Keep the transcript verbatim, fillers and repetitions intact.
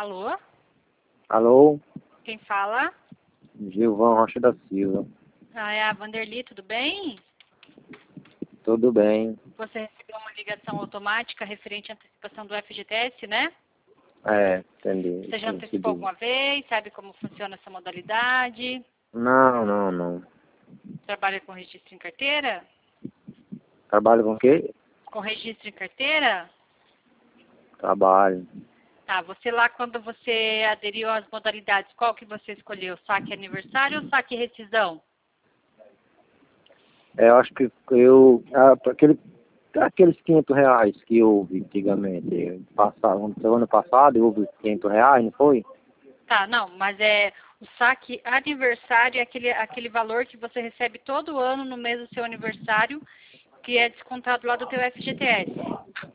Alô? Alô? Quem fala? Gilvan Rocha da Silva. Ah, é a Vanderly, tudo bem? Tudo bem? Você recebeu uma ligação automática referente à antecipação do F G T S, né? É, entendi. Você já Sim, antecipou entendi. alguma vez? Sabe como funciona essa modalidade? Não, não, não. Trabalha com registro em carteira? Trabalho com o quê? Com registro em carteira? Trabalho. Tá, você lá quando você aderiu às modalidades, qual que você escolheu? Saque aniversário ou saque rescisão? É, eu acho que eu... ah, Aquele, aqueles quinhentos reais que houve antigamente, passado, no ano passado houve quinhentos reais, não foi? Tá, não, mas é o saque aniversário é aquele, aquele valor que você recebe todo ano no mês do seu aniversário, que é descontado lá do teu F G T S.